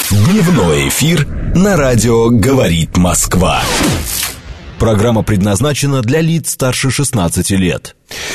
Дневной эфир на радио «Говорит Москва». Программа предназначена для лиц старше 16 лет.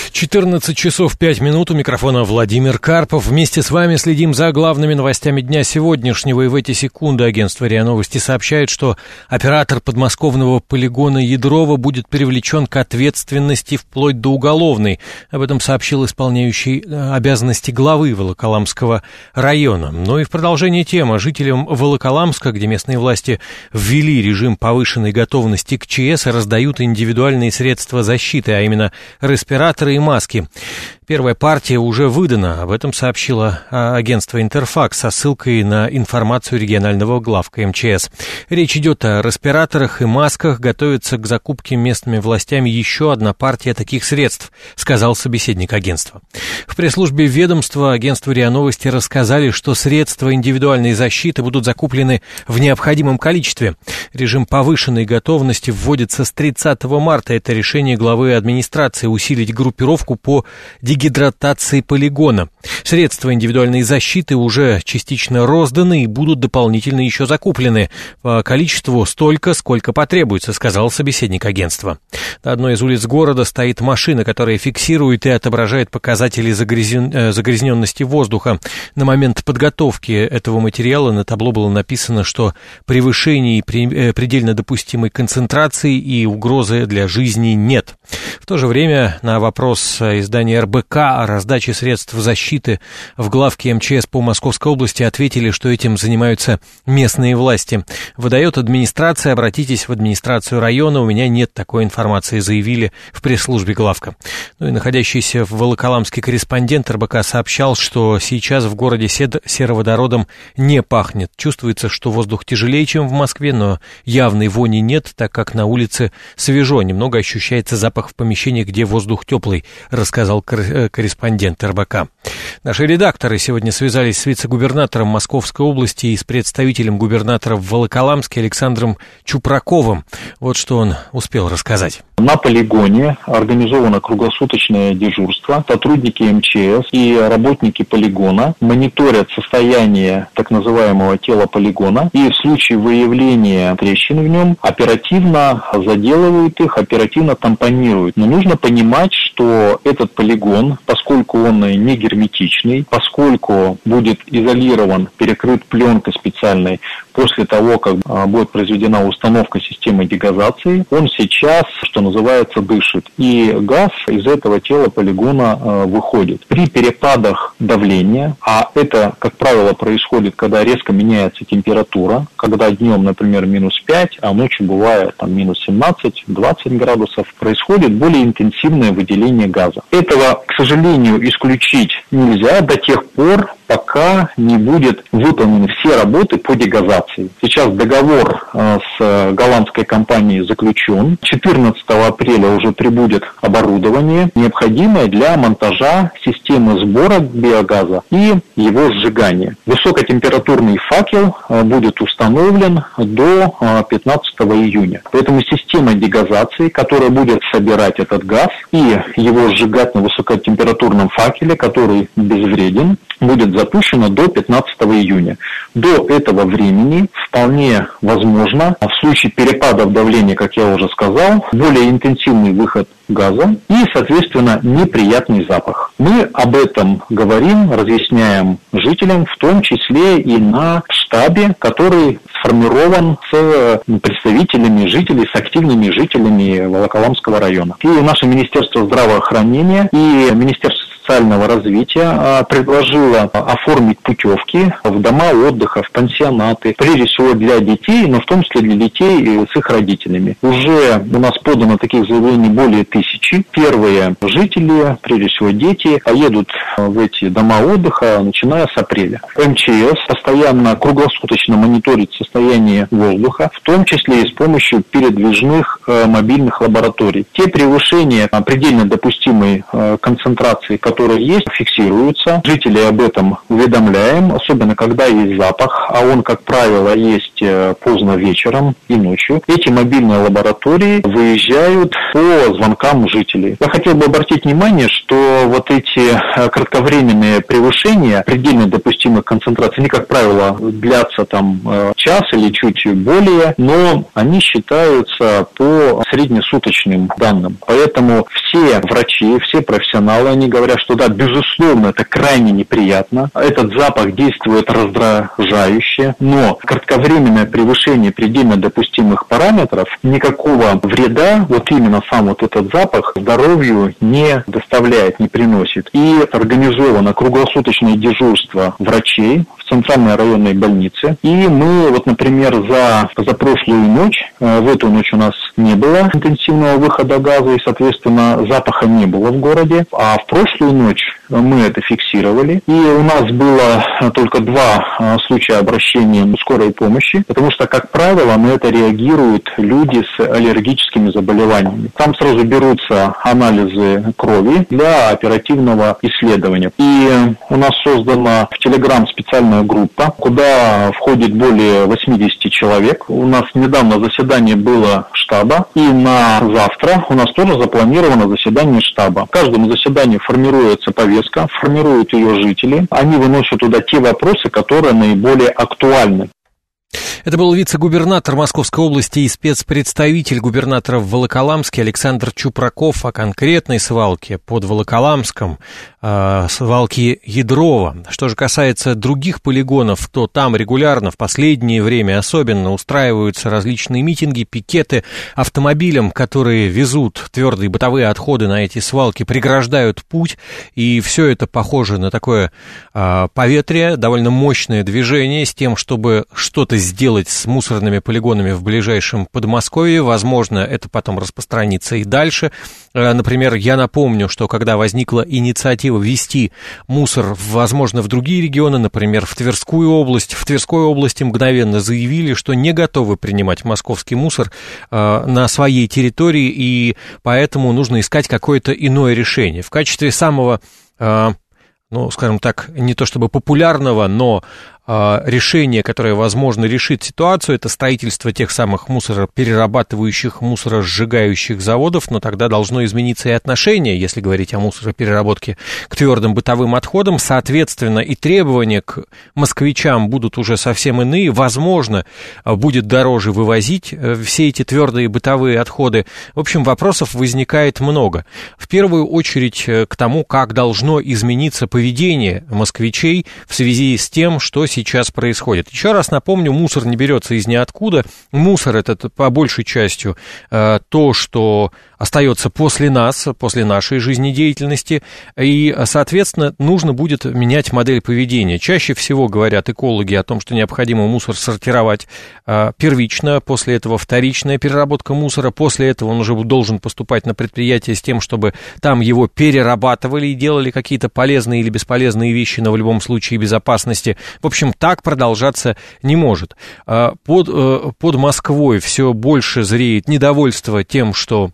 14 часов 5 минут. У микрофона Владимир Карпов. Вместе с вами следим за главными новостями дня сегодняшнего. И в эти секунды агентство РИА Новости сообщает, что оператор подмосковного полигона Ядрова будет привлечен к ответственности вплоть до уголовной. Об этом сообщил исполняющий обязанности главы Волоколамского района. Ну и в продолжение темы. Жителям Волоколамска, где местные власти ввели режим повышенной готовности к ЧС, раздают индивидуальные средства защиты, а именно респираторы и маски. Первая партия уже выдана, об этом сообщило агентство «Интерфакс» со ссылкой на информацию регионального главка МЧС. Речь идет о респираторах и масках, готовится к закупке местными властями еще одна партия таких средств, сказал собеседник агентства. В пресс-службе ведомства агентству РИА Новости рассказали, что средства индивидуальной защиты будут закуплены в необходимом количестве. Режим повышенной готовности вводится с 30 марта. Это решение главы администрации усилить группировку по дегидратации полигона. Средства индивидуальной защиты уже частично розданы и будут дополнительно еще закуплены. По количеству столько, сколько потребуется, сказал собеседник агентства. На одной из улиц города стоит машина, которая фиксирует и отображает показатели загрязненности воздуха. На момент подготовки этого материала на табло было написано, что превышений предельно допустимой концентрации и угрозы для жизни нет. В то же время на вопрос издания РБК о раздаче средств защиты в главке МЧС по Московской области ответили, что этим занимаются местные власти. Выдает администрация, обратитесь в администрацию района, у меня нет такой информации, заявили в пресс-службе главка. Ну и находящийся в Волоколамске корреспондент РБК сообщал, что сейчас в городе сероводородом не пахнет. Чувствуется, что воздух тяжелее, чем в Москве, но явной вони нет, так как на улице свежо, немного ощущается запах в помещении, где воздух теплый, рассказал корреспондент РБК. Наши редакторы сегодня связались с вице-губернатором Московской области и с представителем губернатора в Волоколамске Александром Чупраковым. Вот что он успел рассказать. На полигоне организовано круглосуточное дежурство. Сотрудники МЧС и работники полигона мониторят состояние так называемого тела полигона и в случае выявления трещин в нем оперативно заделывают их, оперативно тампонируют. Но нужно понимать, что этот полигон, поскольку он не герметичный, поскольку будет изолирован, перекрыт пленкой специальной после того, как будет произведена установка системы дегазации, он сейчас, что называется, дышит. И газ из этого тела полигона выходит. При перепадах давления, а это, как правило, происходит, когда резко меняется температура, когда днем, например, минус 5, а ночью бывает минус 17-20 градусов, происходит более интенсивное выделение газа. Этого, к сожалению, исключить нельзя до тех пор, пока не будет выполнены все работы по дегазации. Сейчас договор с голландской компанией заключен. 14 апреля уже прибудет оборудование, необходимое для монтажа системы сбора биогаза и его сжигания. Высокотемпературный факел будет установлен до 15 июня. Поэтому система дегазации, которая будет собирать этот газ и его сжигать на высокотемпературном факеле, который безвреден, будет запущена до 15 июня. До этого времени вполне возможно, в случае перепадов давления, как я уже сказал, более интенсивный выход газа и, соответственно, неприятный запах. Мы об этом говорим, разъясняем жителям, в том числе и на штабе, который сформирован с представителями жителей, с активными жителями Волоколамского района. И наше Министерство здравоохранения и Министерство социального развития предложила оформить путевки в дома отдыха, в пансионаты, прежде всего для детей, но в том числе для детей с их родителями. Уже у нас подано таких заявлений более 1000. Первые жители, прежде всего дети, поедут в эти дома отдыха, начиная с апреля. МЧС постоянно круглосуточно мониторит состояние состоянии воздуха, в том числе и с помощью передвижных мобильных лабораторий. Те превышения предельно допустимой концентрации, которые есть, фиксируются. Жителей об этом уведомляем, особенно когда есть запах, а он, как правило, есть поздно вечером и ночью. Эти мобильные лаборатории выезжают по звонкам жителей. Я хотел бы обратить внимание, что вот эти кратковременные превышения предельно допустимых концентраций, они, как правило, длятся там час или чуть более, но они считаются по среднесуточным данным. Поэтому все врачи, все профессионалы, они говорят, что да, безусловно, это крайне неприятно. Этот запах действует раздражающе, но кратковременное превышение предельно допустимых параметров никакого вреда, вот именно сам вот этот запах, здоровью не доставляет, не приносит. И организовано круглосуточное дежурство врачей в центральной районной больнице. И мы, вот, например, за прошлую ночь, в эту ночь у нас не было интенсивного выхода газа, и, соответственно, запаха не было в городе. А в прошлую ночь мы это фиксировали. И у нас было только 2 случая обращения скорой помощи, потому что, как правило, на это реагируют люди с аллергическими заболеваниями. Там сразу берутся анализы крови для оперативного исследования. И у нас создана в Telegram специальная группа, куда входит более 80 человек. У нас недавно заседание было штаба, и на завтра у нас тоже запланировано заседание штаба. В каждом заседании формируется повестка, формируют ее жители. Они выносят туда те вопросы, которые наиболее актуальны. Это был вице-губернатор Московской области и спецпредставитель губернатора в Волоколамске Александр Чупраков о конкретной свалке под Волоколамском, свалке Ядрова. Что же касается других полигонов, то там регулярно, в последнее время особенно, устраиваются различные митинги, пикеты. Автомобилям, которые везут твердые бытовые отходы на эти свалки, преграждают путь, и все это похоже на такое поветрие, довольно мощное движение с тем, чтобы что-то сделать с мусорными полигонами в ближайшем Подмосковье. Возможно, это потом распространится и дальше. Например, я напомню, что когда возникла инициатива ввести мусор, возможно, в другие регионы, например, в Тверской области мгновенно заявили, что не готовы принимать московский мусор на своей территории, и поэтому нужно искать какое-то иное решение. В качестве самого, скажем так, не то чтобы популярного, но решение, которое, возможно, решит ситуацию, это строительство тех самых мусороперерабатывающих, мусоросжигающих заводов, но тогда должно измениться и отношение, если говорить о мусоропереработке, к твердым бытовым отходам. Соответственно, и требования к москвичам будут уже совсем иные. Возможно, будет дороже вывозить все эти твердые бытовые отходы. В общем, вопросов возникает много. В первую очередь к тому, как должно измениться поведение москвичей в связи с тем, что сейчас происходит. Еще раз напомню, мусор не берется из ниоткуда. Мусор — это по большей частью то, что остается после нас, после нашей жизнедеятельности, и, соответственно, нужно будет менять модель поведения. Чаще всего говорят экологи о том, что необходимо мусор сортировать первично, после этого вторичная переработка мусора, после этого он уже должен поступать на предприятие с тем, чтобы там его перерабатывали и делали какие-то полезные или бесполезные вещи, но в любом случае безопасности. В общем, так продолжаться не может. Под Москвой все больше зреет недовольство тем, что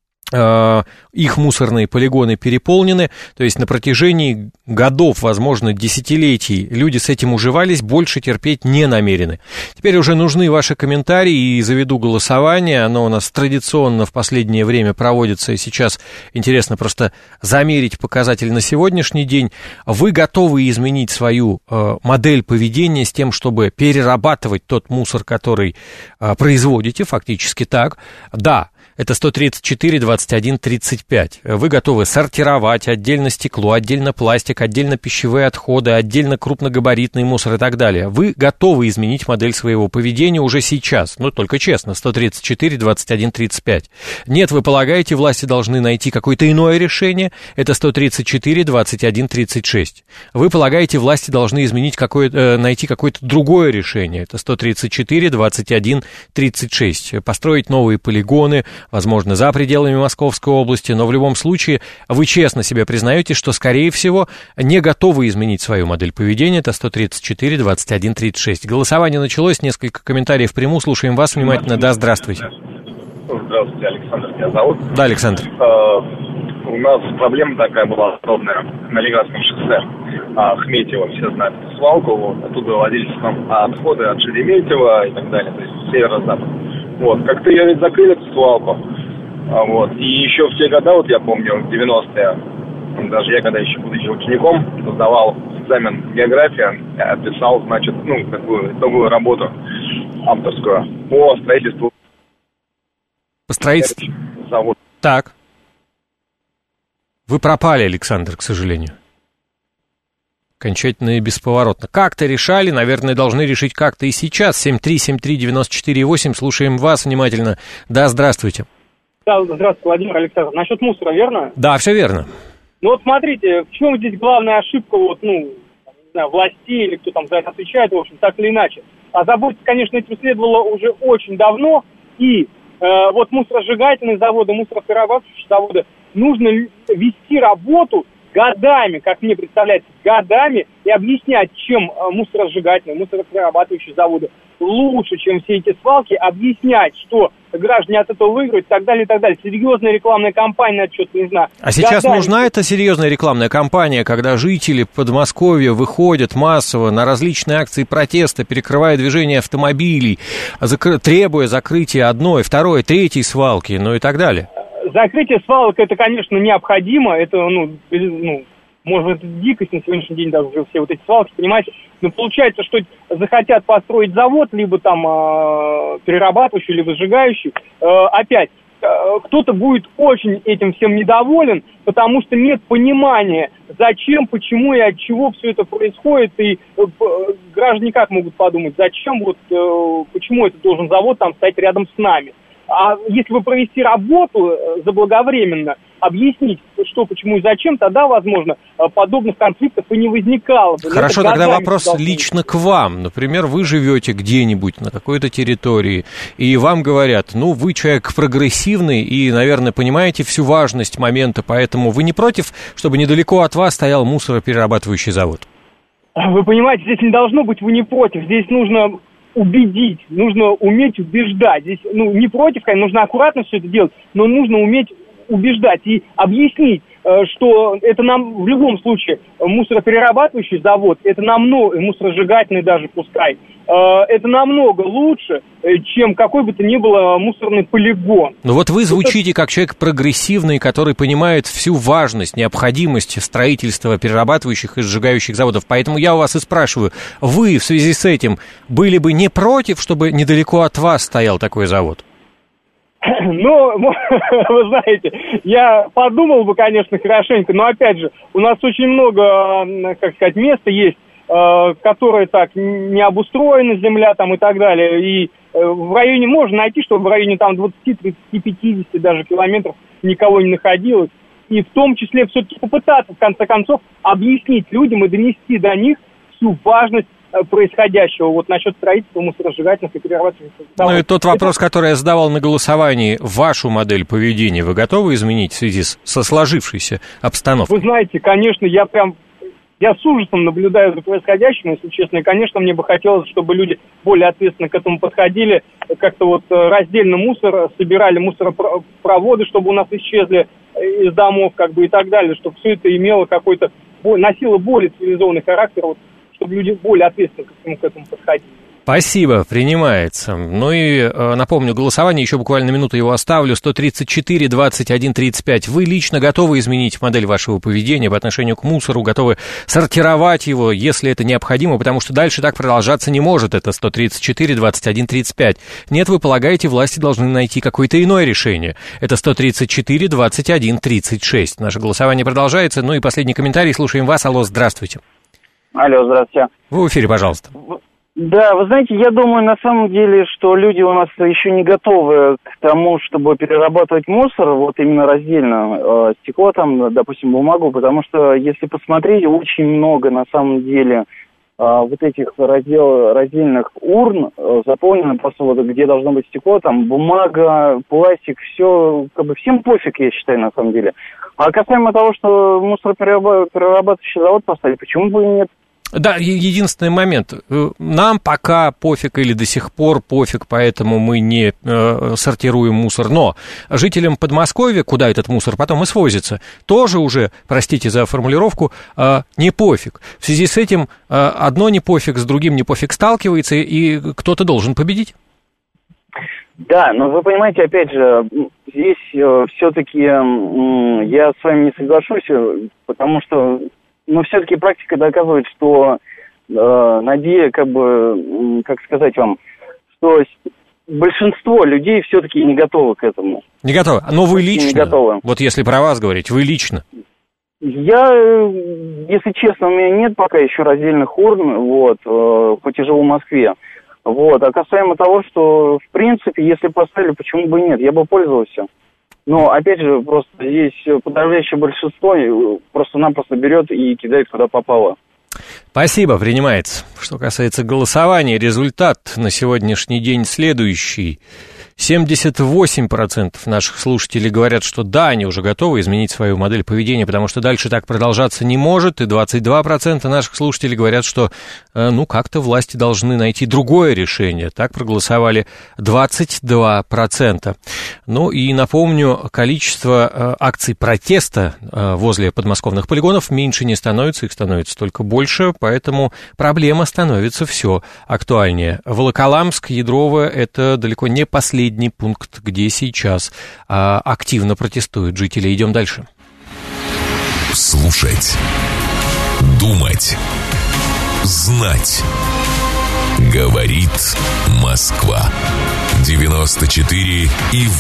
их мусорные полигоны переполнены, то есть на протяжении годов, возможно, десятилетий люди с этим уживались, больше терпеть не намерены. Теперь уже нужны ваши комментарии, и заведу голосование, оно у нас традиционно в последнее время проводится, и сейчас интересно просто замерить показатель на сегодняшний день. Вы готовы изменить свою модель поведения с тем, чтобы перерабатывать тот мусор, который производите, фактически так? Да. Это 134, 21, 35. Вы готовы сортировать отдельно стекло, отдельно пластик, отдельно пищевые отходы, отдельно крупногабаритный мусор и так далее. Вы готовы изменить модель своего поведения уже сейчас. Но только честно, 134, 21, 35. Нет, вы полагаете, власти должны найти какое-то иное решение. Это 134, 21, 36. Вы полагаете, власти должны найти какое-то другое решение. Это 134, 21, 36. Построить новые полигоны, возможно, за пределами Московской области, но в любом случае вы честно себе признаете, что, скорее всего, не готовы изменить свою модель поведения. Это 134 21 36. Голосование началось, несколько комментариев приму, слушаем вас внимательно. Да, здравствуйте. Здравствуйте, Александр меня зовут. Да, Александр. У нас проблема такая была подобная на Ленинградском шоссе. Ахметьево, все знают эту свалку, вот, оттуда вывозились там отходы от Шереметьево и так далее, то есть северо-запад. Вот, как-то ее ведь закрыли, эту свалку. Вот, и еще в те года, вот я помню, в 90-е, даже я когда еще будучи учеником, сдавал экзамен география, писал, значит, такую итоговую работу авторскую по строительству. По строительству? Завод. Так. Вы пропали, Александр, к сожалению. Окончательно и бесповоротно. Как-то решали, наверное, должны решить как-то и сейчас. 7373948, слушаем вас внимательно. Да, здравствуйте. Да, здравствуйте, Владимир Александрович. Насчет мусора, верно? Да, все верно. Ну вот смотрите, в чем здесь главная ошибка, не знаю, властей или кто там за это отвечает, в общем, так или иначе. А заботиться, конечно, этим следовало уже очень давно, и вот мусоросжигательные заводы, мусороперерабатывающие заводы, нужно вести работу годами, как мне представляется, годами, и объяснять, чем мусоросжигательные, мусороперерабатывающие заводы лучше, чем все эти свалки, объяснять, что граждане от этого выиграют и так далее, и так далее. Серьезная рекламная кампания на отчет нужна. А сейчас нужна эта серьезная рекламная кампания, когда жители Подмосковья выходят массово на различные акции протеста, перекрывая движение автомобилей, требуя закрытия одной, второй, третьей свалки, и так далее? Закрытие свалок, это, конечно, необходимо, это, может быть, это дикость на сегодняшний день, даже уже все вот эти свалки, понимаете, но получается, что захотят построить завод, либо там перерабатывающий, либо сжигающий, опять, кто-то будет очень этим всем недоволен, потому что нет понимания, зачем, почему и от чего все это происходит, и граждане как могут подумать, зачем, почему этот должен завод там стоять рядом с нами. А если бы провести работу заблаговременно, объяснить, что, почему и зачем, тогда, возможно, подобных конфликтов и не возникало. Хорошо, тогда вопрос лично к вам. Например, вы живете где-нибудь на какой-то территории, и вам говорят, вы человек прогрессивный и, наверное, понимаете всю важность момента, поэтому вы не против, чтобы недалеко от вас стоял мусороперерабатывающий завод? Вы понимаете, здесь не должно быть «вы не против», здесь нужно убедить, нужно уметь убеждать. Здесь, не против, конечно, нужно аккуратно все это делать, но нужно уметь убеждать и объяснить, что это нам в любом случае мусороперерабатывающий завод, это намного, мусоросжигательный даже пускай, это намного лучше, чем какой бы то ни было мусорный полигон. Но вот вы звучите как человек прогрессивный, который понимает всю важность, необходимость строительства перерабатывающих и сжигающих заводов. Поэтому я у вас и спрашиваю, вы в связи с этим были бы не против, чтобы недалеко от вас стоял такой завод? Вы знаете, я подумал бы, конечно, хорошенько, но, опять же, у нас очень много, места есть, которые так не обустроена земля там и так далее, и в районе можно найти, что в районе там 20, 30, 50 даже километров никого не находилось, и в том числе все-таки попытаться, в конце концов, объяснить людям и донести до них всю важность происходящего насчет строительства мусоросжигательных и перерабатывающих заводов. И тот вопрос, который я задавал на голосовании, вашу модель поведения вы готовы изменить в связи со сложившейся обстановкой? Вы знаете, конечно, я с ужасом наблюдаю за происходящим, если честно, и, конечно, мне бы хотелось, чтобы люди более ответственно к этому подходили, как-то раздельно мусор, собирали мусоропроводы, чтобы у нас исчезли из домов, и так далее, чтобы все это имело носило более цивилизованный характер, чтобы люди более ответственно к этому подходили. Спасибо, принимается. И напомню, голосование, еще буквально минуту его оставлю, 134 21 35. Вы лично готовы изменить модель вашего поведения по отношению к мусору, готовы сортировать его, если это необходимо, потому что дальше так продолжаться не может, это 134 21 35. Нет, вы полагаете, власти должны найти какое-то иное решение. Это 134 21 36. Наше голосование продолжается. И последний комментарий, слушаем вас. Алло, здравствуйте. Алло, здравствуйте. Вы в эфире, пожалуйста. Да, вы знаете, я думаю, на самом деле, что люди у нас еще не готовы к тому, чтобы перерабатывать мусор, именно раздельно, стекло там, допустим, бумагу, потому что, если посмотреть, очень много, на самом деле, вот этих раздельных урн заполнено просто вот где должно быть стекло, там бумага, пластик, все, как бы всем пофиг, я считаю, на самом деле. А касаемо того, что мусороперерабатывающий завод поставили, почему бы и нет? Да, единственный момент. Нам пока пофиг или до сих пор пофиг, поэтому мы не сортируем мусор. Но жителям Подмосковья, куда этот мусор потом и свозится, тоже уже, простите за формулировку, не пофиг. В связи с этим одно не пофиг, с другим не пофиг сталкивается, и кто-то должен победить. Да, но вы понимаете, опять же, здесь все-таки я с вами не соглашусь, потому что все-таки практика доказывает, что надея, как сказать вам, что большинство людей все-таки не готовы к этому. Не готовы? Но вы лично? Не готовы. Вот если про вас говорить, вы лично? Я, если честно, у меня нет пока еще раздельных урн, хоть и живу в Москве. А касаемо того, что, в принципе, если поставили, почему бы и нет, я бы пользовался. Но, опять же, просто здесь подавляющее большинство просто-напросто берет и кидает куда попало. Спасибо, принимается. Что касается голосования, результат на сегодняшний день следующий. 78% наших слушателей говорят, что да, они уже готовы изменить свою модель поведения, потому что дальше так продолжаться не может, и 22% наших слушателей говорят, что как-то власти должны найти другое решение. Так проголосовали 22%. И напомню, количество акций протеста возле подмосковных полигонов меньше не становится, их становится только больше, поэтому проблема становится все актуальнее. Волоколамск, Ядрово – это далеко не последний пункт, где сейчас активно протестуют жители. Идем дальше. Слушать, думать, знать. Говорит Москва. 94,8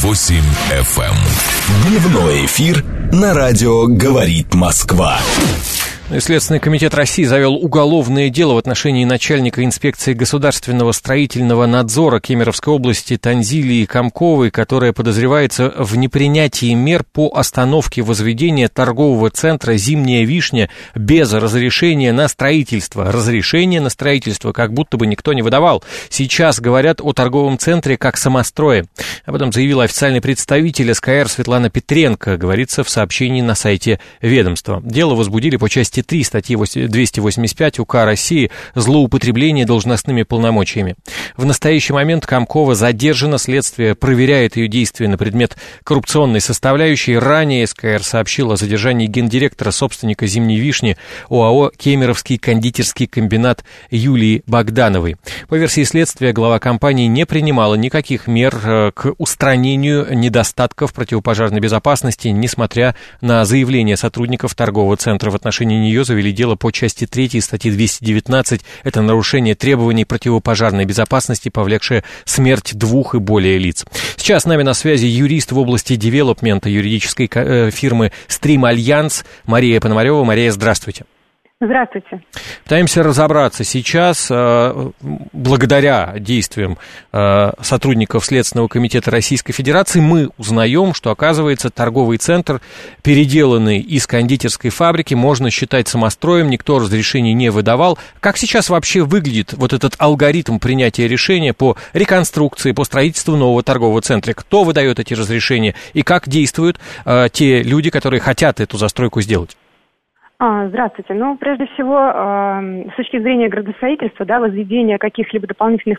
FM. Дневной эфир на радио «Говорит Москва». Следственный комитет России завел уголовное дело в отношении начальника инспекции государственного строительного надзора Кемеровской области Танзилии Комковой, которая подозревается в непринятии мер по остановке возведения торгового центра «Зимняя вишня» без разрешения на строительство. Разрешение на строительство как будто бы никто не выдавал. Сейчас говорят о торговом центре как самострое. Об этом заявила официальный представитель СКР Светлана Петренко, говорится в сообщении на сайте ведомства. Дело возбудили по части 3 статьи 285 УК России «Злоупотребление должностными полномочиями». В настоящий момент Комкова задержана, следствие проверяет ее действия на предмет коррупционной составляющей. Ранее СКР сообщил о задержании гендиректора, собственника «Зимней вишни» ОАО «Кемеровский кондитерский комбинат» Юлии Богдановой. По версии следствия, глава компании не принимала никаких мер к устранению недостатков противопожарной безопасности, несмотря на заявление сотрудников торгового центра. В отношении нее завели дело по части 3 статьи 219. Это нарушение требований противопожарной безопасности, повлекшее смерть 2 и более лиц. Сейчас с нами на связи юрист в области девелопмента юридической фирмы «Стрим Альянс» Мария Пономарева. Мария, здравствуйте. Здравствуйте. Пытаемся разобраться сейчас, благодаря действиям сотрудников Следственного комитета Российской Федерации, мы узнаем, что, оказывается, торговый центр, переделанный из кондитерской фабрики, можно считать самостроем, никто разрешений не выдавал. Как сейчас вообще выглядит вот этот алгоритм принятия решения по реконструкции, по строительству нового торгового центра? Кто выдает эти разрешения и как действуют те люди, которые хотят эту застройку сделать? Здравствуйте. Прежде всего, с точки зрения градостроительства, возведение каких-либо дополнительных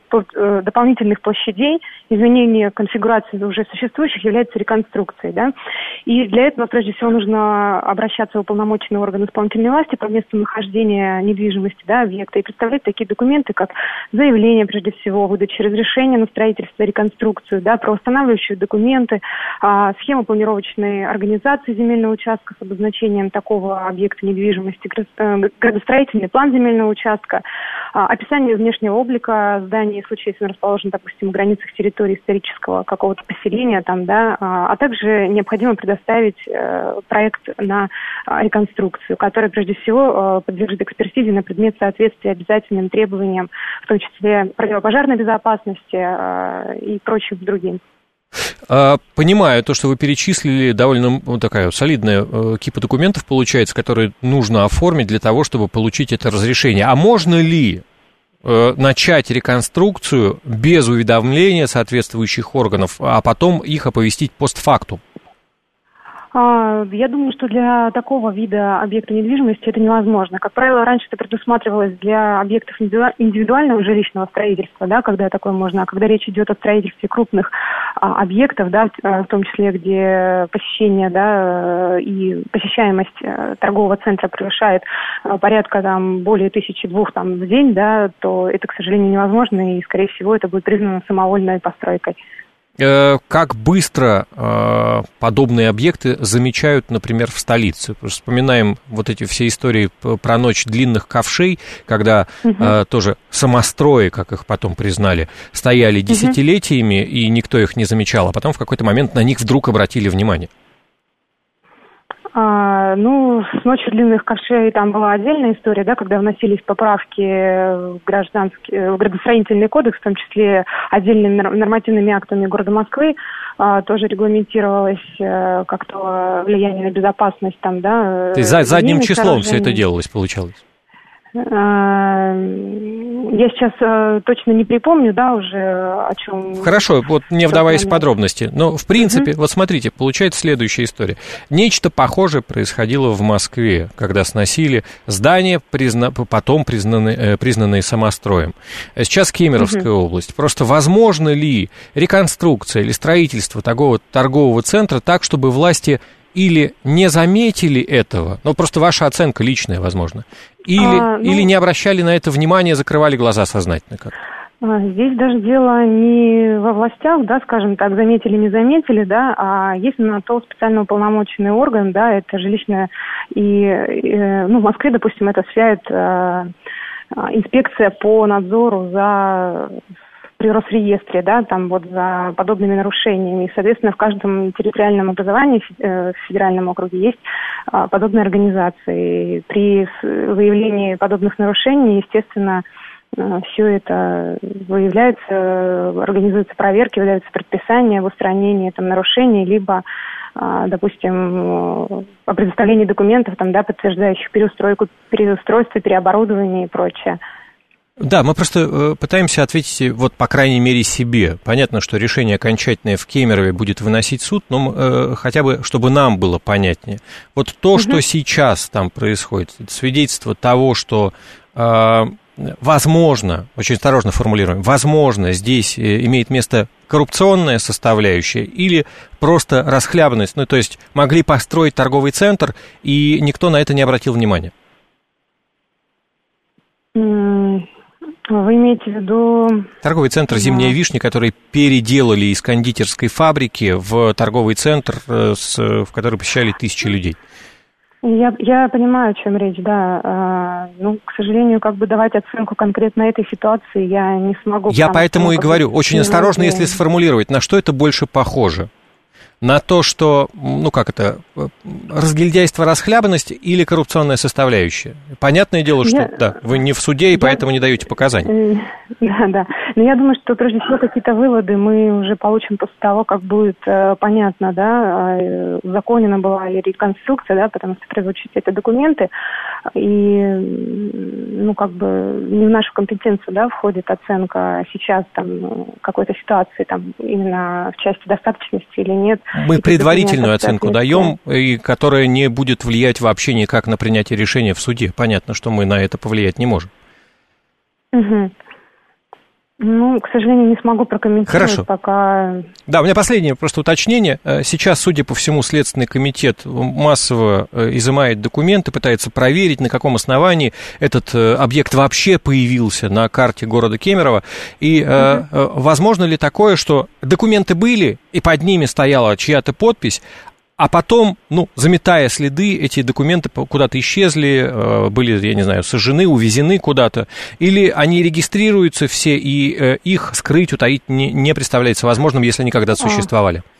площадей, изменение конфигурации уже существующих является реконструкцией, И для этого, прежде всего, нужно обращаться в уполномоченный орган исполнительной власти по месту нахождения недвижимости, объекта и представлять такие документы, как заявление, прежде всего, выдачи разрешения на строительство, реконструкцию, правоустанавливающие документы, схема планировочной организации земельного участка с обозначением такого объекта недвижимости, градостроительный план земельного участка, описание внешнего облика здания в случае, если он расположен, допустим, в границах территории исторического какого-то поселения, а также необходимо предоставить проект на реконструкцию, который, прежде всего, подлежит экспертизе на предмет соответствия обязательным требованиям, в том числе противопожарной безопасности и прочим другим. Понимаю то, что вы перечислили, довольно такая солидная кипа документов получается, которые нужно оформить для того, чтобы получить это разрешение. А можно ли начать реконструкцию без уведомления соответствующих органов, а потом их оповестить постфактум? Я думаю, что для такого вида объекта недвижимости это невозможно. Как правило, раньше это предусматривалось для объектов индивидуального жилищного строительства, да, когда такое можно. А когда речь идет о строительстве крупных объектов, да, в том числе, где посещение, да, и посещаемость торгового центра превышает порядка там более 1002 там в день, да, то это, к сожалению, невозможно, и, скорее всего, это будет признано самовольной постройкой. Как быстро подобные объекты замечают, например, в столице? Вспоминаем вот эти все истории про ночь длинных ковшей, когда тоже самострои, как их потом признали, стояли десятилетиями, и никто их не замечал, а потом в какой-то момент на них вдруг обратили внимание. С ночью длинных ковшей там была отдельная история, да, когда вносились поправки в градостроительный кодекс, в том числе отдельными нормативными актами города Москвы, тоже регламентировалось как-то влияние на безопасность там, да. То есть задним числом все это делалось, получалось? Я сейчас точно не припомню, да, уже о чем... Хорошо, вот не вдаваясь в подробности, но в принципе, вот смотрите, получается следующая история. Нечто похожее происходило в Москве, когда сносили здания, потом признанные самостроем. Сейчас Кемеровская область. Просто возможно ли реконструкция или строительство такого торгового центра так, чтобы власти или не заметили этого, просто ваша оценка личная, возможно, или не обращали на это внимания, закрывали глаза сознательно как? Здесь даже дело не во властях, да, скажем так, заметили, не заметили, да, а есть на то специально уполномоченный орган, да, это жилищная, в Москве, допустим, это осуществляет инспекция по надзору при Росреестре, да, там вот за подобными нарушениями. И, соответственно, в каждом территориальном образовании в федеральном округе есть подобные организации. При выявлении подобных нарушений, естественно, все это выявляется, организуются проверки, выдаются предписания об устранении там нарушений, либо, допустим, о предоставлении документов, там, да, подтверждающих переустройство, переоборудование и прочее. Да, мы просто пытаемся ответить, вот, по крайней мере, себе. Понятно, что решение окончательное в Кемерове будет выносить суд, но хотя бы, чтобы нам было понятнее. Вот то, что сейчас там происходит, это свидетельство того, что, возможно, очень осторожно формулируем, возможно, здесь имеет место коррупционная составляющая или просто расхлябанность, то есть могли построить торговый центр, и никто на это не обратил внимания. Вы имеете в виду... Торговый центр «Зимняя вишня», который переделали из кондитерской фабрики в торговый центр, в который посещали тысячи людей. Я понимаю, о чем речь, да. К сожалению, давать оценку конкретно этой ситуации я не смогу. Я поэтому и говорю, очень осторожно, если сформулировать, на что это больше похоже. На то, что, разгильдяйство, расхлябанность или коррупционная составляющая. Понятное дело, что вы не в суде, и поэтому не даете показаний. Да. Но я думаю, что прежде всего какие-то выводы мы уже получим после того, как будет понятно, да, узаконена была ли реконструкция, да, потому что прозвучат эти документы, и, не в нашу компетенцию, да, входит оценка сейчас там какой-то ситуации, там, именно в части достаточности или нет. Мы предварительную оценку даем, и которая не будет влиять вообще никак на принятие решения в суде. Понятно, что мы на это повлиять не можем. К сожалению, не смогу прокомментировать пока. Да, у меня последнее просто уточнение. Сейчас, судя по всему, Следственный комитет массово изымает документы, пытается проверить, на каком основании этот объект вообще появился на карте города Кемерово. И возможно ли такое, что документы были, и под ними стояла чья-то подпись, а потом, заметая следы, эти документы куда-то исчезли, были, я не знаю, сожжены, увезены куда-то, или они регистрируются все, и их скрыть, утаить не представляется возможным, если они когда-то существовали?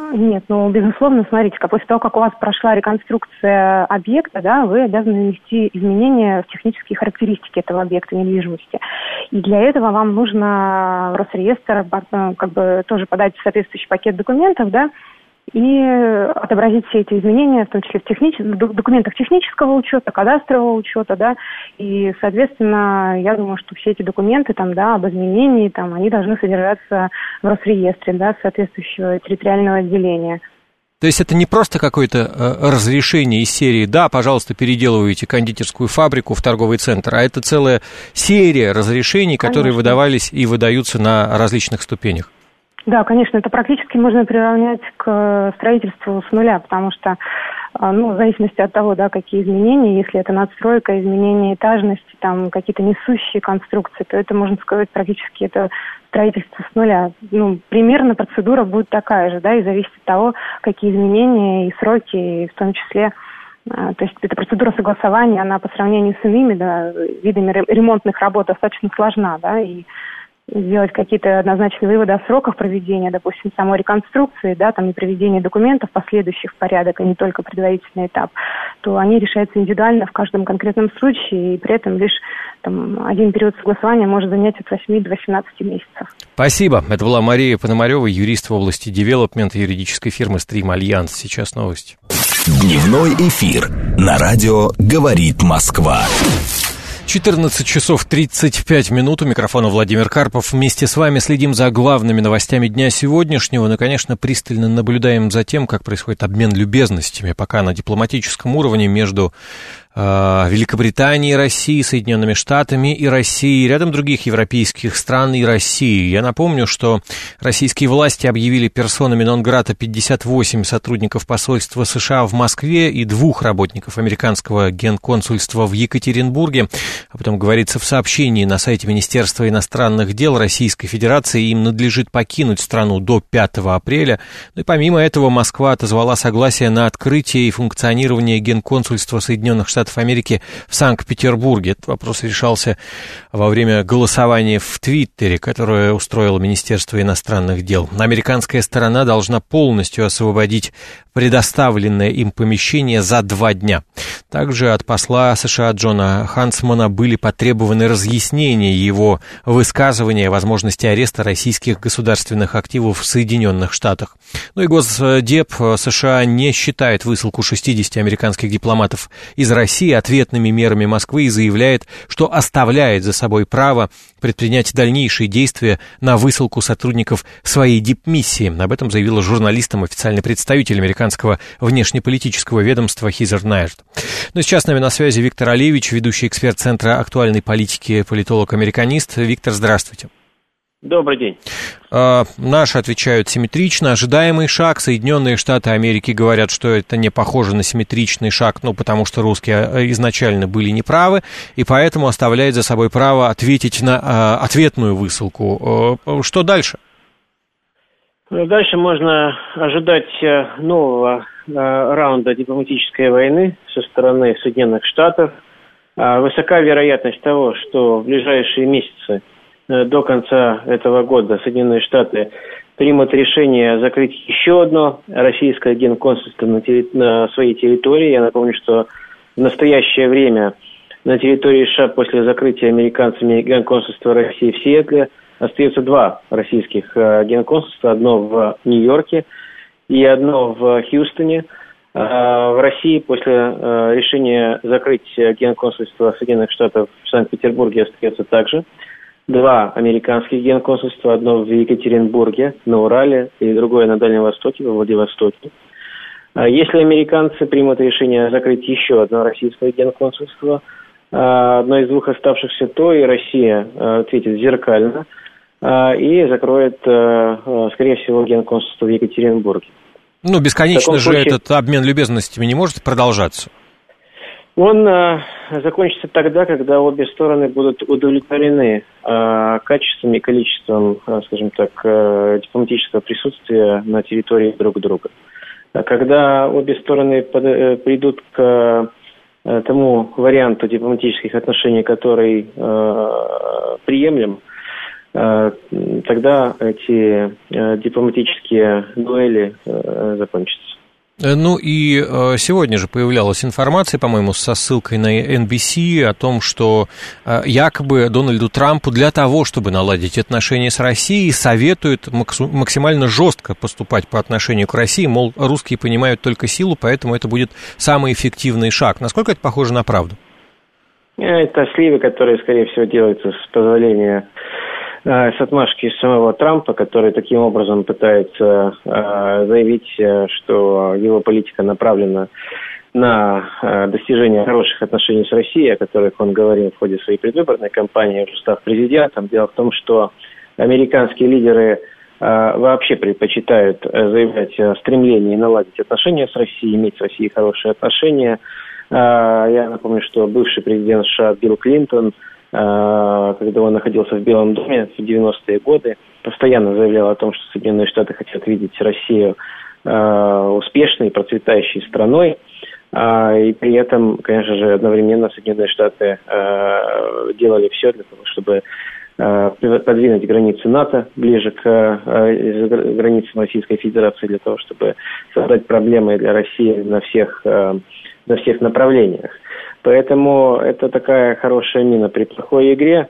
Нет, безусловно, смотрите, после того, как у вас прошла реконструкция объекта, да, вы обязаны внести изменения в технические характеристики этого объекта недвижимости. И для этого вам нужно в Росреестр тоже подать соответствующий пакет документов, да, и отобразить все эти изменения, в том числе в документах технического учета, кадастрового учета, да, и, соответственно, я думаю, что все эти документы об изменении, они должны содержаться в Росреестре, да, соответствующего территориального отделения. То есть это не просто какое-то разрешение из серии «да, пожалуйста, переделывайте кондитерскую фабрику в торговый центр», а это целая серия разрешений, которые выдавались и выдаются на различных ступенях. Да, конечно, это практически можно приравнять к строительству с нуля, потому что, в зависимости от того, да, какие изменения, если это надстройка, изменение этажности, какие-то несущие конструкции, то это, можно сказать, практически это строительство с нуля. Примерно процедура будет такая же, да, и зависит от того, какие изменения и сроки, и в том числе, то есть эта процедура согласования, она по сравнению с иными, да, видами ремонтных работ достаточно сложна, да, и сделать какие-то однозначные выводы о сроках проведения, допустим, самой реконструкции, да, и проведения документов последующих в порядок, а не только предварительный этап, то они решаются индивидуально в каждом конкретном случае, и при этом лишь один период согласования может занять от 8 до 18 месяцев. Спасибо. Это была Мария Пономарева, юрист в области девелопмента юридической фирмы «Стрим Альянс». Сейчас новости. Дневной эфир на радио «Говорит Москва». 14 часов 35 минут. У микрофона Владимир Карпов. Вместе с вами следим за главными новостями дня сегодняшнего. Ну, конечно, пристально наблюдаем за тем, как происходит обмен любезностями, пока на дипломатическом уровне между Великобританией и Россией, Соединенными Штатами и Россией, рядом других европейских стран и России. Я напомню, что российские власти объявили персонами нон-грата 58 сотрудников посольства США в Москве и 2 работников американского генконсульства в Екатеринбурге. Об этом говорится в сообщении на сайте Министерства иностранных дел Российской Федерации. Им надлежит покинуть страну до 5 апреля. Ну и помимо этого Москва отозвала согласие на открытие и функционирование генконсульства Соединенных Штатов Америки в Санкт-Петербурге. Этот вопрос решался во время голосования в Твиттере, которое устроило Министерство иностранных дел. Американская сторона должна полностью освободить предоставленное им помещение за 2 дня. Также от посла США Джона Хансмана были потребованы разъяснения его высказывания о возможности ареста российских государственных активов в Соединенных Штатах. Ну и Госдеп США не считает высылку 60 американских дипломатов из России ответными мерами Москвы и заявляет, что оставляет за собой право предпринять дальнейшие действия на высылку сотрудников своей дипмиссии. Об этом заявила журналистам официальный представитель американского внешнеполитического ведомства Хизер Найерт. Ну и сейчас с нами на связи Виктор Олевич, ведущий эксперт Центра актуальной политики, политолог-американист. Виктор, здравствуйте. Добрый день. Наши отвечают симметрично. Ожидаемый шаг. Соединенные Штаты Америки говорят, что это не похоже на симметричный шаг, потому что русские изначально были неправы, и поэтому оставляет за собой право ответить на ответную высылку. Что дальше? Дальше можно ожидать нового раунда дипломатической войны со стороны Соединенных Штатов. Высока вероятность того, что в ближайшие месяцы до конца этого года Соединенные Штаты примут решение закрыть еще одно российское генконсульство на своей территории. Я напомню, что в настоящее время на территории США после закрытия американцами генконсульства России в Сиэтле остается 2 российских генконсульства. Одно в Нью-Йорке и одно в Хьюстоне. В России после решения закрыть генконсульство Соединенных Штатов в Санкт-Петербурге остается также 2 американских генконсульства, одно в Екатеринбурге, на Урале, и другое на Дальнем Востоке, во Владивостоке. Если американцы примут решение закрыть еще одно российское генконсульство, одно из 2 оставшихся, то и Россия ответит зеркально и закроет, скорее всего, генконсульство в Екатеринбурге. Бесконечно же этот обмен любезностями не может продолжаться. Он закончится тогда, когда обе стороны будут удовлетворены качеством и количеством, скажем так, дипломатического присутствия на территории друг друга. Когда обе стороны придут к тому варианту дипломатических отношений, который приемлем, тогда эти дипломатические дуэли закончатся. Ну и сегодня же появлялась информация, по-моему, со ссылкой на NBC о том, что якобы Дональду Трампу для того, чтобы наладить отношения с Россией, советуют максимально жестко поступать по отношению к России, мол, русские понимают только силу, поэтому это будет самый эффективный шаг. Насколько это похоже на правду? Это сливы, которые, скорее всего, делаются с позволения, с отмашки самого Трампа, который таким образом пытается заявить, что его политика направлена на достижение хороших отношений с Россией, о которых он говорил в ходе своей предвыборной кампании, уже став президентом. Дело в том, что американские лидеры вообще предпочитают заявлять о стремлении наладить отношения с Россией, иметь с Россией хорошие отношения. Я напомню, что бывший президент США Билл Клинтон, когда он находился в Белом доме в 90-е годы, постоянно заявлял о том, что Соединенные Штаты хотят видеть Россию успешной, процветающей страной. И при этом, конечно же, одновременно Соединенные Штаты делали все для того, чтобы подвинуть границы НАТО ближе к границам Российской Федерации, для того, чтобы создать проблемы для России на всех направлениях. Поэтому это такая хорошая мина при плохой игре,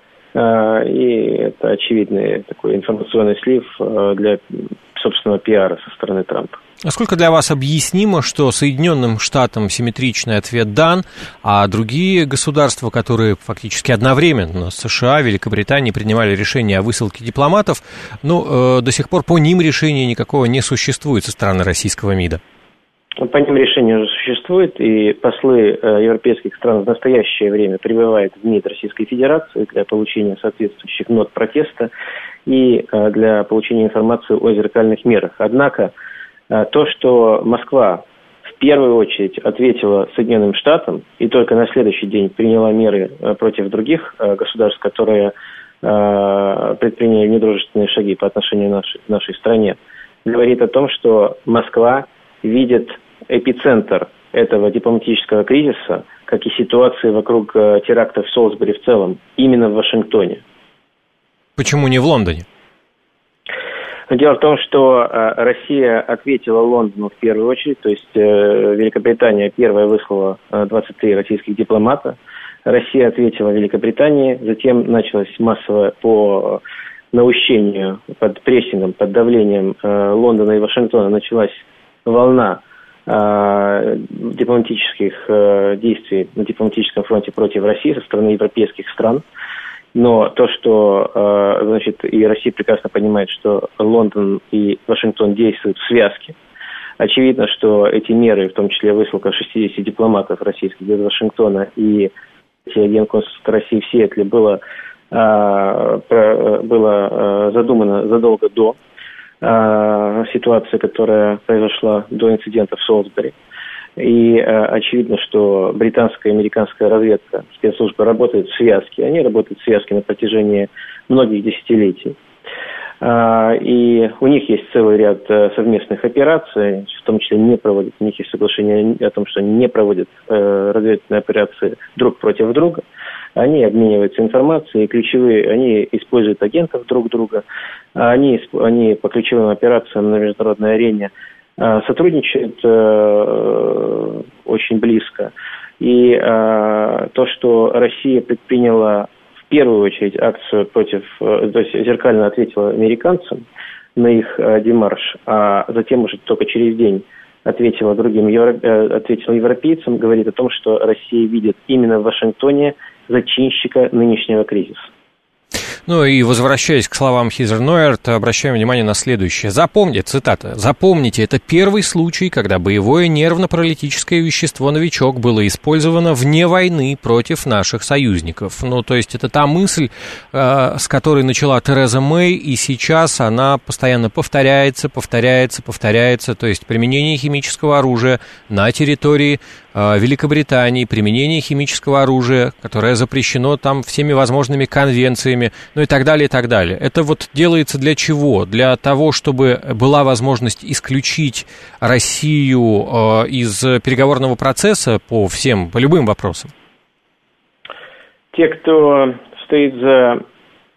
и это очевидный такой информационный слив для собственного пиара со стороны Трампа. Насколько для вас объяснимо, что Соединенным Штатам симметричный ответ дан, а другие государства, которые фактически одновременно с США, Великобританией принимали решение о высылке дипломатов, до сих пор по ним решения никакого не существует со стороны российского МИДа? По ним решение уже существует, и послы европейских стран в настоящее время прибывают в МИД Российской Федерации для получения соответствующих нот протеста и для получения информации о зеркальных мерах. Однако то, что Москва в первую очередь ответила Соединенным Штатам и только на следующий день приняла меры против других государств, которые предприняли недружественные шаги по отношению к нашей стране, говорит о том, что Москва видит эпицентр этого дипломатического кризиса, как и ситуации вокруг терактов в Солсбери в целом, именно в Вашингтоне. Почему не в Лондоне? Дело в том, что Россия ответила Лондону в первую очередь, то есть Великобритания первая выслала 23 российских дипломата, Россия ответила Великобритании, затем началось массовое по наущению, под прессингом, под давлением Лондона и Вашингтона началась волна дипломатических действий на дипломатическом фронте против России со стороны европейских стран. Но то, что, и Россия прекрасно понимает, что Лондон и Вашингтон действуют в связке. Очевидно, что эти меры, в том числе высылка 60 дипломатов российских из Вашингтона и генконсульства России в Сиэтле было задумано задолго до ситуации, которая произошла до инцидента в Солсбери. И очевидно, что британская и американская разведка, спецслужбы работают в связке. Они работают в связке на протяжении многих десятилетий. И у них есть целый ряд совместных операций, в том числе у них есть соглашение о том, что они не проводят разведывательные операции друг против друга. Они обмениваются информацией, они используют агентов друг друга, они по ключевым операциям на международной арене сотрудничают очень близко. И то, что Россия предприняла в первую очередь акцию то есть зеркально ответила американцам на их демарш, а затем уже только через день ответила европейцам, говорит о том, что Россия видит именно в Вашингтоне зачинщика нынешнего кризиса. Ну и возвращаясь к словам Хизер Нойерт, обращаем внимание на следующее. Цитата. «Запомните, это первый случай, когда боевое нервно-паралитическое вещество «Новичок» было использовано вне войны против наших союзников». Ну, то есть это та мысль, с которой начала Тереза Мэй, и сейчас она постоянно повторяется. То есть применение химического оружия на территории Великобритании, применение химического оружия, которое запрещено там всеми возможными конвенциями, ну и так далее, и так далее. Это вот делается для чего? Для того, чтобы была возможность исключить Россию из переговорного процесса по любым вопросам? Те, кто стоит за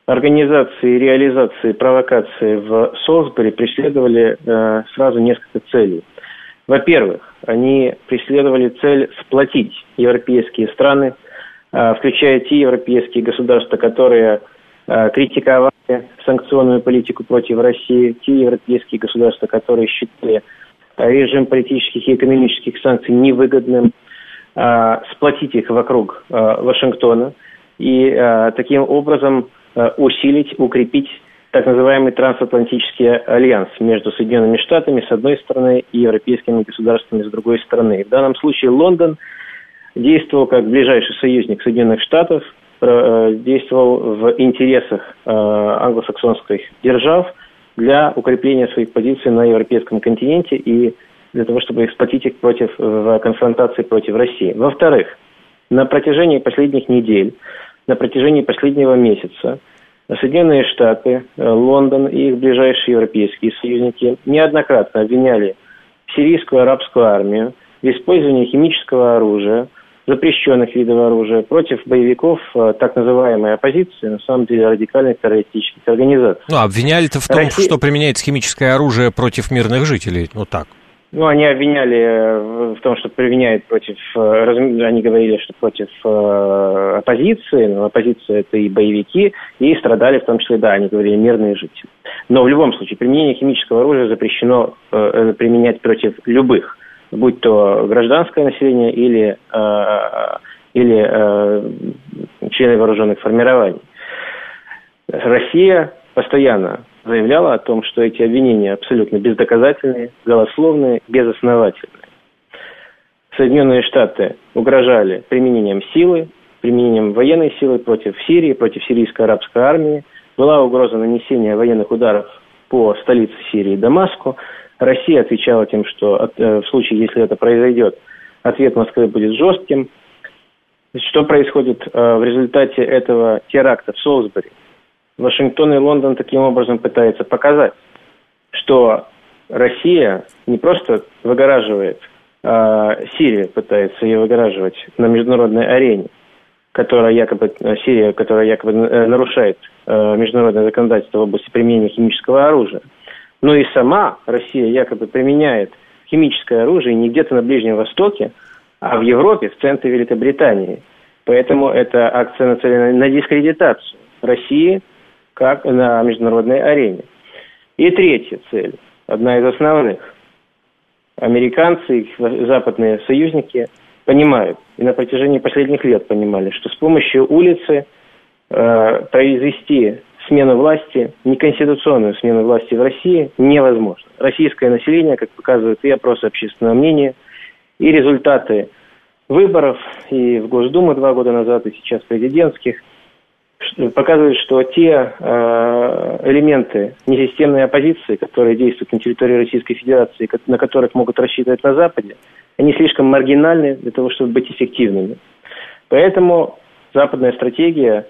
организации и реализации провокации в Солсбери преследовали сразу несколько целей. Во-первых, они преследовали цель сплотить европейские страны, включая те европейские государства, которые критиковали санкционную политику против России, те европейские государства, которые считали режим политических и экономических санкций невыгодным, сплотить их вокруг Вашингтона и таким образом усилить, укрепить так называемый трансатлантический альянс между Соединенными Штатами с одной стороны и европейскими государствами с другой стороны. В данном случае Лондон действовал как ближайший союзник Соединенных Штатов, действовал в интересах англосаксонских держав для укрепления своих позиций на европейском континенте и для того, чтобы сплотить их в конфронтации против России. Во-вторых, на протяжении последних недель, на протяжении последнего месяца Соединенные Штаты, Лондон и их ближайшие европейские союзники неоднократно обвиняли сирийскую арабскую армию в использовании химического оружия, запрещенных видов оружия против боевиков так называемой оппозиции, на самом деле радикальных террористических организаций. Ну, обвиняли-то в том, что применяется химическое оружие против мирных жителей, вот так. Ну, они обвиняли в том, что применяют против, они говорили, что против оппозиции, но оппозиция это и боевики, и страдали в том числе, да, они говорили, мирные жители. Но в любом случае применение химического оружия запрещено применять против любых, будь то гражданское население или члены вооруженных формирований. Россия постоянно заявляла о том, что эти обвинения абсолютно бездоказательные, голословные, безосновательные. Соединенные Штаты угрожали применением силы, применением военной силы против Сирии, против сирийской арабской армии. Была угроза нанесения военных ударов по столице Сирии Дамаску. Россия отвечала тем, что в случае, если это произойдет, ответ Москвы будет жестким. Что происходит в результате этого теракта в Солсбери? Вашингтон и Лондон таким образом пытаются показать, что Россия не просто выгораживает Сирию, пытается ее выгораживать на международной арене, Сирия, которая якобы нарушает международное законодательство в области применения химического оружия, но и сама Россия якобы применяет химическое оружие не где-то на Ближнем Востоке, а в Европе, в центре Великобритании. Поэтому эта акция нацелена на дискредитацию России как на международной арене. И третья цель, одна из основных. Американцы, их западные союзники понимают, и на протяжении последних лет понимали, что с помощью улицы произвести смену власти, неконституционную смену власти в России невозможно. Российское население, как показывают и опросы общественного мнения, и результаты выборов, и в Госдуму 2 года назад, и сейчас президентских, показывают, что те элементы несистемной оппозиции, которые действуют на территории Российской Федерации, на которых могут рассчитывать на Западе, они слишком маргинальны для того, чтобы быть эффективными. Поэтому западная стратегия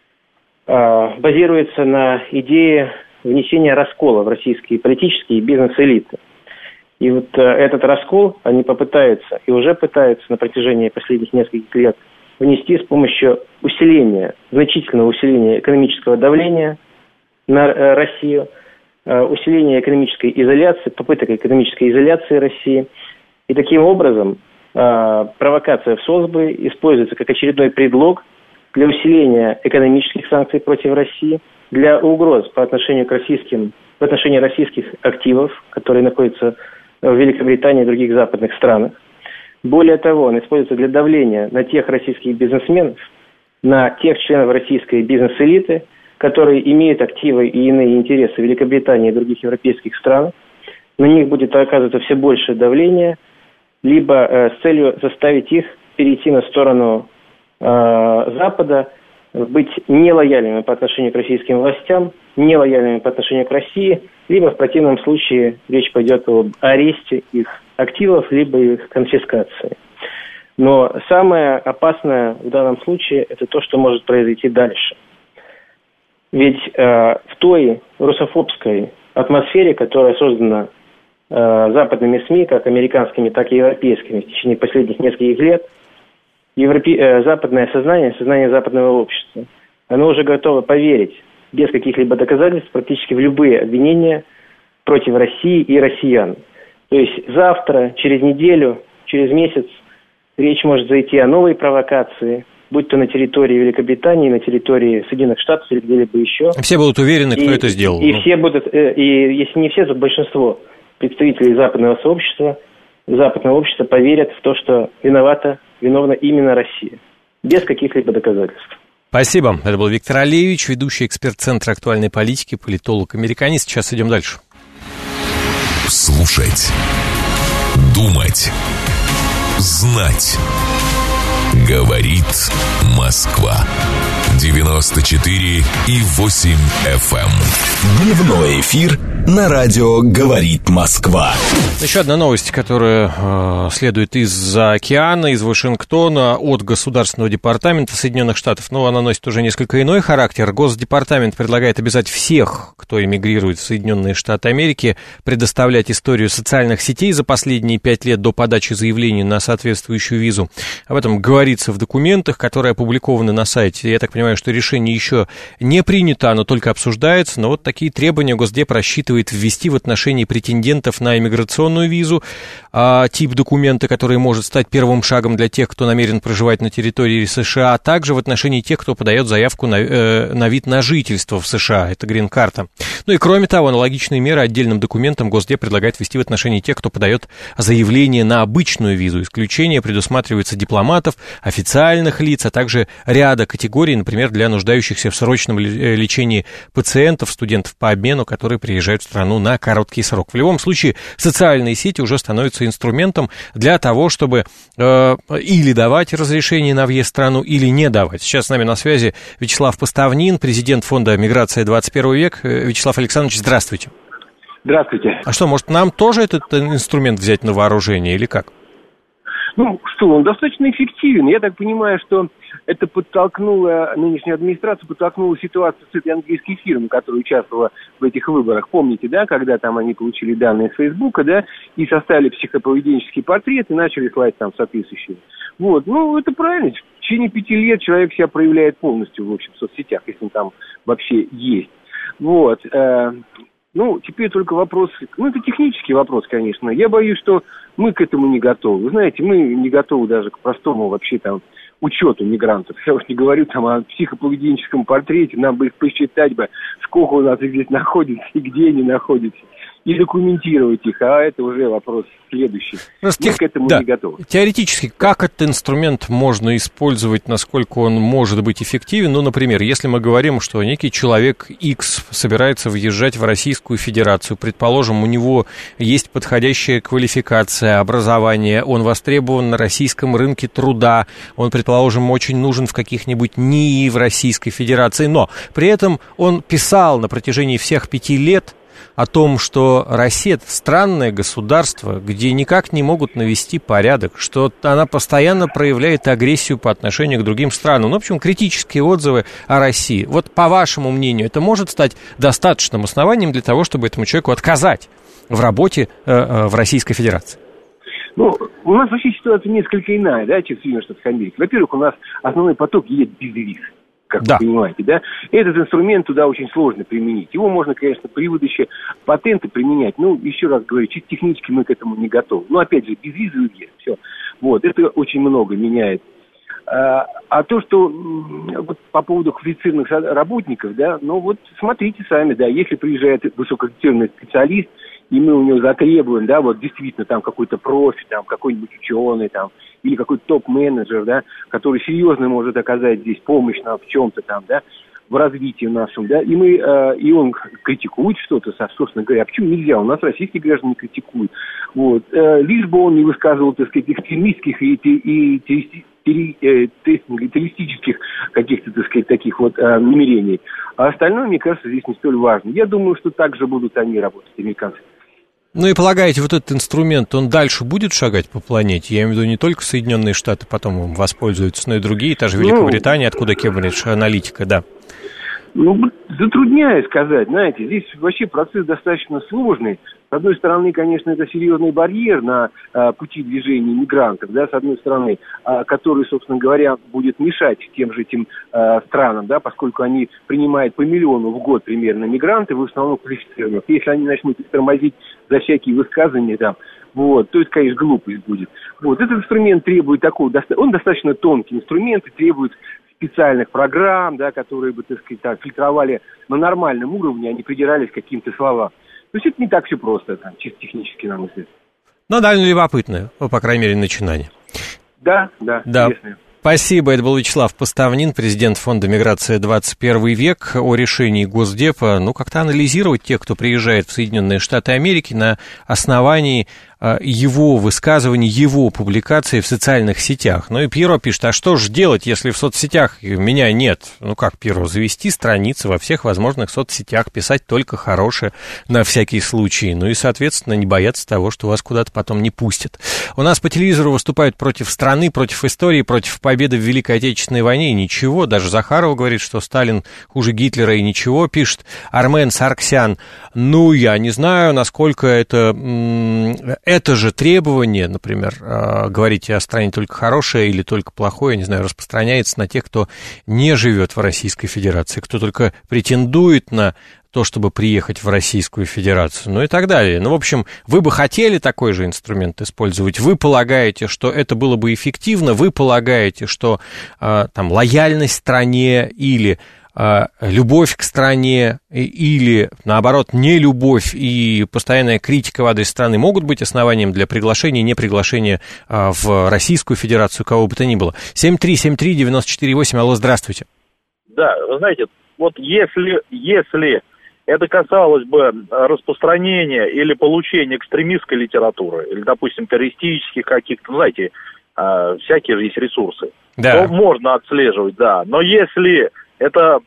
базируется на идее внесения раскола в российские политические и бизнес-элиты. И вот этот раскол они попытаются и уже пытаются на протяжении последних нескольких лет внести с помощью значительного усиления экономического давления на Россию, усиления экономической изоляции, попыток экономической изоляции России. И таким образом провокация в Солсбери используется как очередной предлог для усиления экономических санкций против России, для угроз в отношении российских активов, которые находятся в Великобритании и других западных странах. Более того, он используется для давления на тех российских бизнесменов, на тех членов российской бизнес-элиты, которые имеют активы и иные интересы в Великобритании и других европейских странах. На них будет оказываться все большее давление, либо с целью заставить их перейти на сторону Запада, быть нелояльными по отношению к российским властям, нелояльными по отношению к России, либо в противном случае речь пойдет об аресте их активов, либо их конфискации. Но самое опасное в данном случае – это то, что может произойти дальше. Ведь в той русофобской атмосфере, которая создана западными СМИ, как американскими, так и европейскими в течение последних нескольких лет, западное сознание западного общества, оно уже готово поверить без каких-либо доказательств практически в любые обвинения против России и россиян. То есть завтра, через неделю, через месяц речь может зайти о новой провокации, будь то на территории Великобритании, на территории Соединенных Штатов или где-либо еще. Все будут уверены, кто это сделал. И все будут, и если не все, то большинство представителей западного общества поверят в то, что виновна именно Россия, без каких-либо доказательств. Спасибо. Это был Виктор Алиевич, ведущий эксперт Центра актуальной политики, политолог-американист. Сейчас идем дальше. Слушать, думать, знать. Говорит Москва. 94,8 FM. Дневной эфир на радио «Говорит Москва». Еще одна новость, которая следует из-за океана, из Вашингтона, от Государственного департамента Соединенных Штатов. Но она носит уже несколько иной характер. Госдепартамент предлагает обязать всех, кто эмигрирует в Соединенные Штаты Америки, предоставлять историю социальных сетей за последние 5 лет до подачи заявления на соответствующую визу. Об этом говорится в документах, которые опубликованы на сайте. Я так понимаю, что решение еще не принято, оно только обсуждается, но вот такие требования Госдеп рассчитывает ввести в отношении претендентов на иммиграционную визу, тип документа, который может стать первым шагом для тех, кто намерен проживать на территории США, а также в отношении тех, кто подает заявку на вид на жительство в США, это грин-карта. Ну и кроме того, аналогичные меры отдельным документом Госдеп предлагает ввести в отношении тех, кто подает заявление на обычную визу. Исключение предусматривается дипломатов, официальных лиц, а также ряда категорий, например, для нуждающихся в срочном лечении пациентов, студентов по обмену, которые приезжают в страну на короткий срок. В любом случае, социальные сети уже становятся инструментом для того, чтобы или давать разрешение на въезд в страну, или не давать. Сейчас с нами на связи Вячеслав Поставнин, президент фонда «Миграция 21 век». Вячеслав Александрович, здравствуйте. Здравствуйте. А что, может, нам тоже этот инструмент взять на вооружение или как? Ну, что, он достаточно эффективен. Я так понимаю, что это подтолкнуло, нынешнюю администрацию подтолкнула ситуацию с этой английской фирмой, которая участвовала в этих выборах. Помните, да, когда там они получили данные с Фейсбука, да, и составили психоповеденческий портрет и начали слать там соответствующие. Вот, ну, это правильно. В течение 5 лет человек себя проявляет полностью, в общем, в соцсетях, если он там вообще есть. Вот. Ну, теперь только вопрос, ну, это технический вопрос, конечно. Я боюсь, что мы к этому не готовы. Вы знаете, мы не готовы даже к простому вообще там учету мигрантов. Я уж не говорю там о психоповеденческом портрете, нам бы их посчитать бы, сколько у нас их здесь находится и где они находятся, и документировать их, а это уже вопрос следующий. Мы к этому не готовы. Теоретически, как этот инструмент можно использовать, насколько он может быть эффективен? Ну, например, если мы говорим, что некий человек X собирается въезжать в Российскую Федерацию, предположим, у него есть подходящая квалификация, образование, он востребован на российском рынке труда, он, предположим, очень нужен в каких-нибудь НИИ в Российской Федерации, но при этом он писал на протяжении всех 5 лет о том, что Россия – это странное государство, где никак не могут навести порядок, что она постоянно проявляет агрессию по отношению к другим странам. Ну, в общем, критические отзывы о России. Вот по вашему мнению, это может стать достаточным основанием для того, чтобы этому человеку отказать в работе в Российской Федерации? Ну, у нас вообще ситуация несколько иная, да, чем в Соединенных Штатах Америки. Во-первых, у нас основной поток едет без виз. Как вы понимаете, да? Этот инструмент туда очень сложно применить. Его можно, конечно, при выдаче патента применять. Ну, еще раз говорю, чисто технически мы к этому не готовы. Но, опять же, без визы въезд. Все. Вот, это очень много меняет. А то, что вот, по поводу квалифицированных работников, да, ну вот смотрите сами, да, если приезжает высококвалифицированный специалист, и мы у него затребуем, да, вот действительно там какой-то профи, там какой-нибудь ученый, там, или какой-то топ-менеджер, да, который серьезно может оказать здесь помощь нам в чем-то там, да, в развитии нашем, да, и он критикует что-то, собственно говоря, а почему нельзя? У нас российские граждане критикуют, вот, лишь бы он не высказывал, так сказать, экстремистских и террористических каких-то, так сказать, таких вот намерений. А остальное, мне кажется, здесь не столь важно. Я думаю, что так же будут они работать, американцы. Ну и полагаете, вот этот инструмент, он дальше будет шагать по планете? Я имею в виду не только Соединенные Штаты потом им воспользуются, но и другие, та же Великобритания, откуда Кембридж Аналитика, да. Затрудняюсь сказать, знаете, здесь вообще процесс достаточно сложный. С одной стороны, конечно, это серьезный барьер на пути движения мигрантов, да, с одной стороны, который, собственно говоря, будет мешать тем же этим странам, да, поскольку они принимают по миллиону в год примерно мигранты, в основном квалифицированных. Если они начнут их тормозить за всякие высказывания там, вот, то это, конечно, глупость будет. Вот, этот инструмент требует такого, он достаточно тонкий инструмент и требует специальных программ, да, которые бы, так сказать, так, фильтровали на нормальном уровне, а не придирались к каким-то словам. То есть это не так все просто, там, чисто технически, на мой взгляд. Но довольно любопытное, по крайней мере, начинание. Да, интересно. Спасибо, это был Вячеслав Поставнин, президент фонда «Миграция 21 век», о решении Госдепа, как-то анализировать тех, кто приезжает в Соединенные Штаты Америки на основании его высказываний, его публикаций в социальных сетях. И Пьеро пишет, а что же делать, если в соцсетях меня нет? Как Пьеро, завести страницы во всех возможных соцсетях, писать только хорошее на всякий случай, и, соответственно, не бояться того, что вас куда-то потом не пустят. У нас по телевизору выступают против страны, против истории, против победы в Великой Отечественной войне, и ничего, даже Захарова говорит, что Сталин хуже Гитлера, и ничего, пишет Армен Сарксян. Я не знаю, насколько это же требование, например, говорить о стране только хорошее или только плохое, не знаю, распространяется на тех, кто не живет в Российской Федерации, кто только претендует на то, чтобы приехать в Российскую Федерацию, и так далее. В общем, вы бы хотели такой же инструмент использовать, вы полагаете, что это было бы эффективно, вы полагаете, что лояльность стране или любовь к стране или, наоборот, нелюбовь и постоянная критика в адрес страны могут быть основанием для приглашения и неприглашения в Российскую Федерацию кого бы то ни было. 7373948, алло, здравствуйте. Да, вы знаете, если это касалось бы распространения или получения экстремистской литературы, или, допустим, террористических каких-то, всякие же есть ресурсы, то можно отслеживать, да. Но если это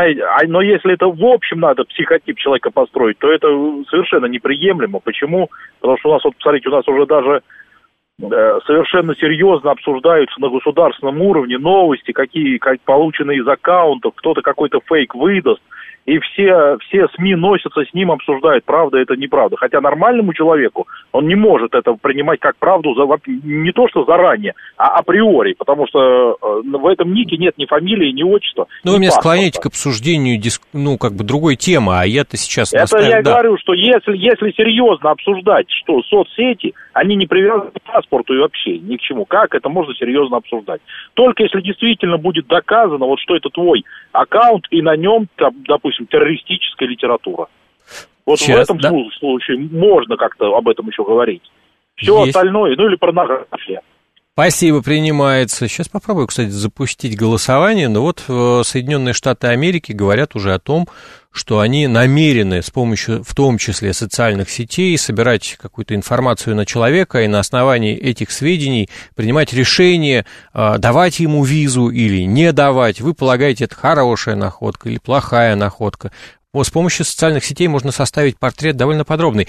в общем надо психотип человека построить, то это совершенно неприемлемо. Почему? Потому что посмотрите, у нас уже даже совершенно серьезно обсуждаются на государственном уровне новости, как полученные из аккаунтов, кто-то какой-то фейк выдаст, и все СМИ носятся с ним, обсуждают, правда это, неправда. Хотя нормальному человеку он не может это принимать как правду не то что заранее, а априори, потому что в этом нике нет ни фамилии, ни отчества. Вы меня склоняете к обсуждению другой темы, а я-то сейчас... говорю, что если серьезно обсуждать, что соцсети, они не привязаны к паспорту и вообще ни к чему. Как это можно серьезно обсуждать? Только если действительно будет доказано, что это твой аккаунт, и на нем, допустим, террористическая литература. В этом случае можно как-то об этом еще говорить. Все остальное, или порнография. Спасибо, принимается. Сейчас попробую, кстати, запустить голосование. Соединенные Штаты Америки говорят уже о том, что они намерены с помощью, в том числе, социальных сетей, собирать какую-то информацию на человека и на основании этих сведений принимать решение, давать ему визу или не давать. Вы полагаете, это хорошая находка или плохая находка? С помощью социальных сетей можно составить портрет довольно подробный.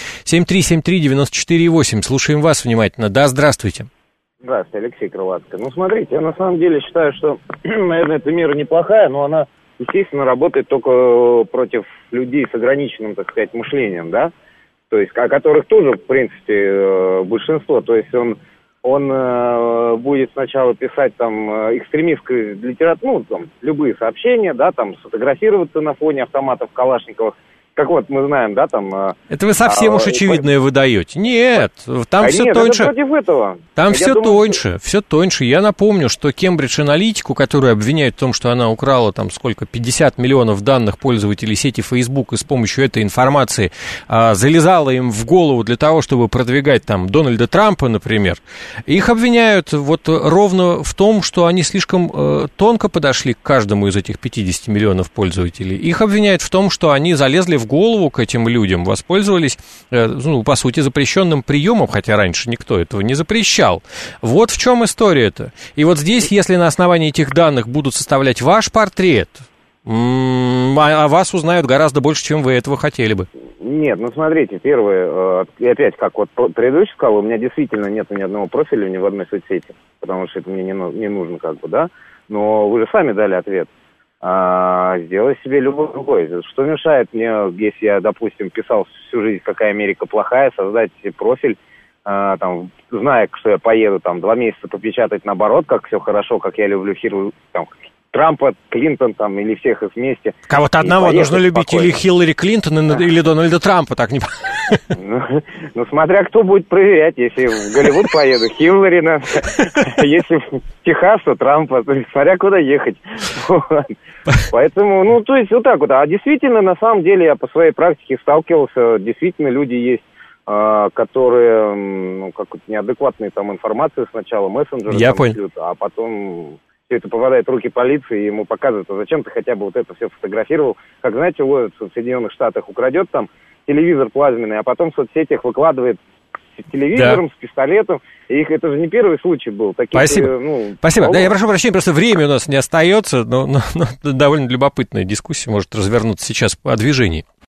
7373948, слушаем вас внимательно. Да, здравствуйте. Здравствуйте, Алексей Крылатский. Смотрите, я на самом деле считаю, что, наверное, эта мера неплохая, но она, естественно, работает только против людей с ограниченным, так сказать, мышлением, да? То есть, о которых тоже, в принципе, большинство. То есть, он будет сначала писать экстремистскую литературу, любые сообщения, да, сфотографироваться на фоне автоматов Калашниковых. Как мы знаем, да, Это вы совсем уж очевидное выдаете. Нет, там все тоньше. Против этого. Там все тоньше. Я напомню, что Кембридж Аналитику, которую обвиняют в том, что она украла 50 миллионов данных пользователей сети Facebook и с помощью этой информации залезала им в голову для того, чтобы продвигать Дональда Трампа, например. Их обвиняют ровно в том, что они слишком тонко подошли к каждому из этих 50 миллионов пользователей. Их обвиняют в том, что они залезли в голову к этим людям, воспользовались, по сути, запрещенным приемом, хотя раньше никто этого не запрещал. Вот в чем история-то. И здесь, если на основании этих данных будут составлять ваш портрет, о вас узнают гораздо больше, чем вы этого хотели бы. Нет, смотрите, первое, опять, как предыдущий сказал, у меня действительно нет ни одного профиля ни в одной соцсети, потому что это мне не нужно, да, но вы же сами дали ответ. сделай себе любой другой. Что мешает мне, если я, допустим, писал всю жизнь, какая Америка плохая, создать профиль, там, зная, что я поеду там 2 месяца попечатать наоборот, как все хорошо, как я люблю там, Трампа, Клинтон там, или всех их вместе. Кого-то одного нужно любить, спокойно. Или Хиллари Клинтон, или Дональда Трампа, так не... Ну, смотря кто будет проверять, если в Голливуд поеду, Хиллари, если в Техас, то Трампа, смотря куда ехать. Поэтому, то есть вот так вот. А действительно, на самом деле, я по своей практике сталкивался, действительно люди есть, которые, неадекватные там информации сначала, мессенджеры, я понял. А потом... Все это попадает в руки полиции, и ему показывают, а зачем ты хотя бы вот это все фотографировал. Как, знаете, ловится в Соединенных Штатах, украдет там телевизор плазменный, а потом в соцсетях выкладывает с телевизором, с пистолетом. И это же не первый случай был. Спасибо. Спасибо. Да, я прошу прощения, просто время у нас не остается, но довольно любопытная дискуссия может развернуться сейчас о движении.